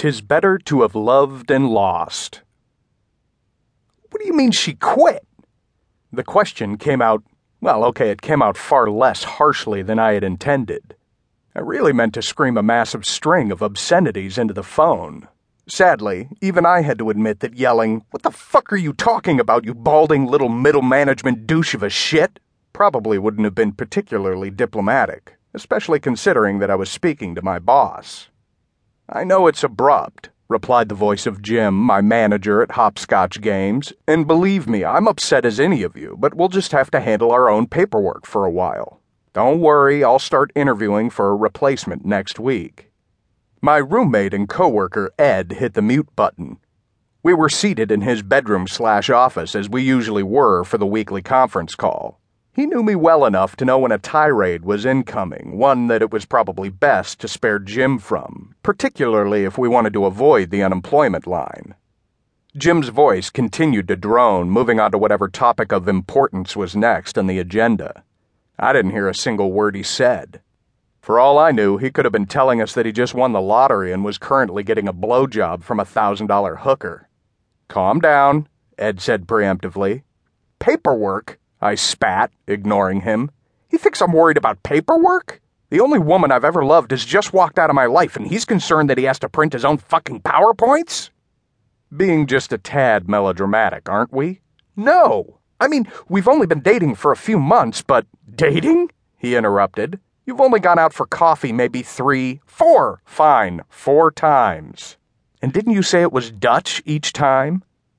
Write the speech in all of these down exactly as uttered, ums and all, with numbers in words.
'Tis better to have loved and lost. What do you mean she quit? The question came out, well, okay, it came out far less harshly than I had intended. I really meant to scream a massive string of obscenities into the phone. Sadly, even I had to admit that yelling, "What the fuck are you talking about, you balding little middle management douche of a shit?" probably wouldn't have been particularly diplomatic, especially considering that I was speaking to my boss. "I know it's abrupt," replied the voice of Jim, my manager at Hopscotch Games, "and believe me, I'm upset as any of you, but we'll just have to handle our own paperwork for a while. Don't worry, I'll start interviewing for a replacement next week." My roommate and coworker, Ed, hit the mute button. We were seated in his bedroom slash office as we usually were for the weekly conference call. He knew me well enough to know when a tirade was incoming, one that it was probably best to spare Jim from, particularly if we wanted to avoid the unemployment line. Jim's voice continued to drone, moving on to whatever topic of importance was next on the agenda. I didn't hear a single word he said. For all I knew, he could have been telling us that he just won the lottery and was currently getting a blowjob from a thousand dollar hooker. "Calm down," Ed said preemptively. "Paperwork?" I spat, ignoring him. "He thinks I'm worried about paperwork? The only woman I've ever loved has just walked out of my life, and he's concerned that he has to print his own fucking PowerPoints?" Being just a tad melodramatic, aren't we? "No! I mean, we've only been dating for a few months, but—" "Dating?" he interrupted. "You've only gone out for coffee maybe three, four, fine, four times. And didn't you say it was Dutch each time?"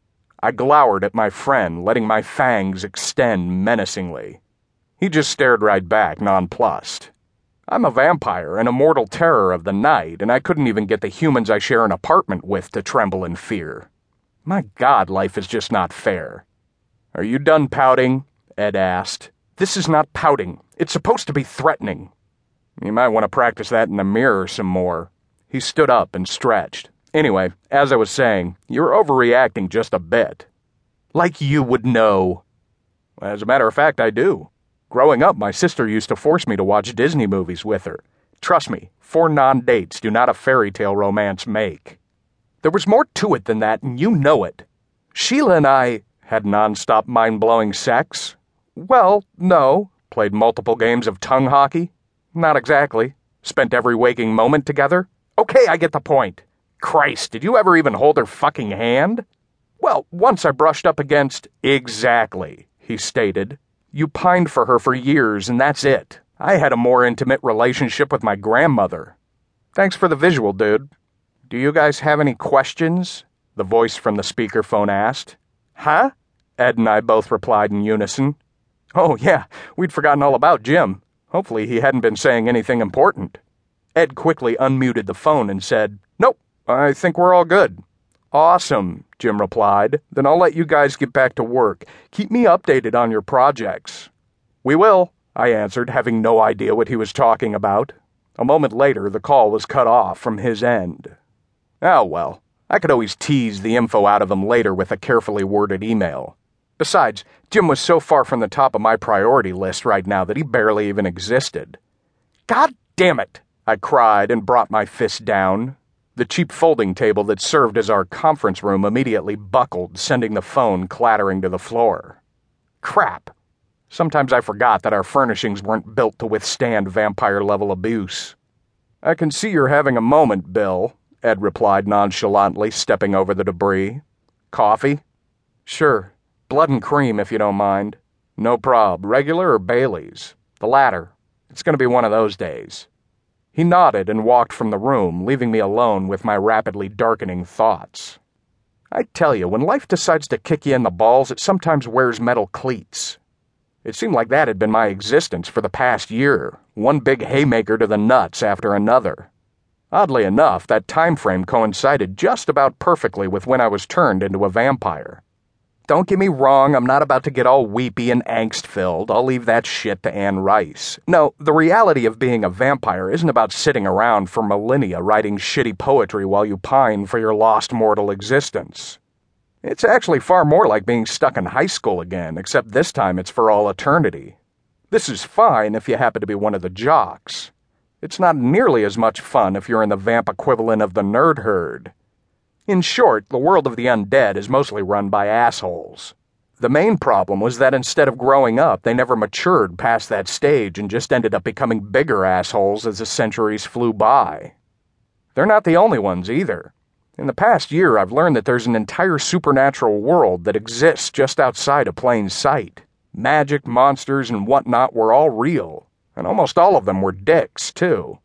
I glowered at my friend, letting my fangs extend menacingly. He just stared right back, nonplussed. I'm a vampire, an immortal terror of the night, and I couldn't even get the humans I share an apartment with to tremble in fear. My God, life is just not fair. "Are you done pouting?" Ed asked. "This is not pouting. It's supposed to be threatening." "You might want to practice that in the mirror some more." He stood up and stretched. "Anyway, as I was saying, you're overreacting just a bit." "Like you would know." "As a matter of fact, I do. Growing up, my sister used to force me to watch Disney movies with her. Trust me, four non-dates do not a fairy tale romance make. There was more to it than that, and you know it. Sheila and I had non-stop mind-blowing sex. Well, no. Played multiple games of tongue hockey. Not exactly. Spent every waking moment together. Okay, I get the point. Christ, did you ever even hold her fucking hand?" "Well, once I brushed up against—" "Exactly," he stated. "You pined for her for years, and that's it. I had a more intimate relationship with my grandmother." "Thanks for the visual, dude. Do you guys have any questions?" the voice from the speakerphone asked. "Huh?" Ed and I both replied in unison. Oh, yeah, we'd forgotten all about Jim. Hopefully he hadn't been saying anything important. Ed quickly unmuted the phone and said, "Nope, I think we're all good." "Awesome," Jim replied. "Then I'll let you guys get back to work. Keep me updated on your projects." "We will," I answered, having no idea what he was talking about. A moment later, the call was cut off from his end. Oh, well, I could always tease the info out of him later with a carefully worded email. Besides, Jim was so far from the top of my priority list right now that he barely even existed. "God damn it!" I cried and brought my fist down. The cheap folding table that served as our conference room immediately buckled, sending the phone clattering to the floor. Crap. Sometimes I forgot that our furnishings weren't built to withstand vampire-level abuse. "I can see you're having a moment, Bill," Ed replied nonchalantly, stepping over the debris. "Coffee?" "Sure. Blood and cream, if you don't mind." "No prob. Regular or Bailey's?" "The latter. It's going to be one of those days." He nodded and walked from the room, leaving me alone with my rapidly darkening thoughts. I tell you, when life decides to kick you in the balls, it sometimes wears metal cleats. It seemed like that had been my existence for the past year, one big haymaker to the nuts after another. Oddly enough, that time frame coincided just about perfectly with when I was turned into a vampire. Don't get me wrong, I'm not about to get all weepy and angst-filled. I'll leave that shit to Anne Rice. No, the reality of being a vampire isn't about sitting around for millennia writing shitty poetry while you pine for your lost mortal existence. It's actually far more like being stuck in high school again, except this time it's for all eternity. This is fine if you happen to be one of the jocks. It's not nearly as much fun if you're in the vamp equivalent of the nerd herd. In short, the world of the undead is mostly run by assholes. The main problem was that instead of growing up, they never matured past that stage and just ended up becoming bigger assholes as the centuries flew by. They're not the only ones either. In the past year, I've learned that there's an entire supernatural world that exists just outside of plain sight. Magic, monsters, and whatnot were all real, and almost all of them were dicks, too.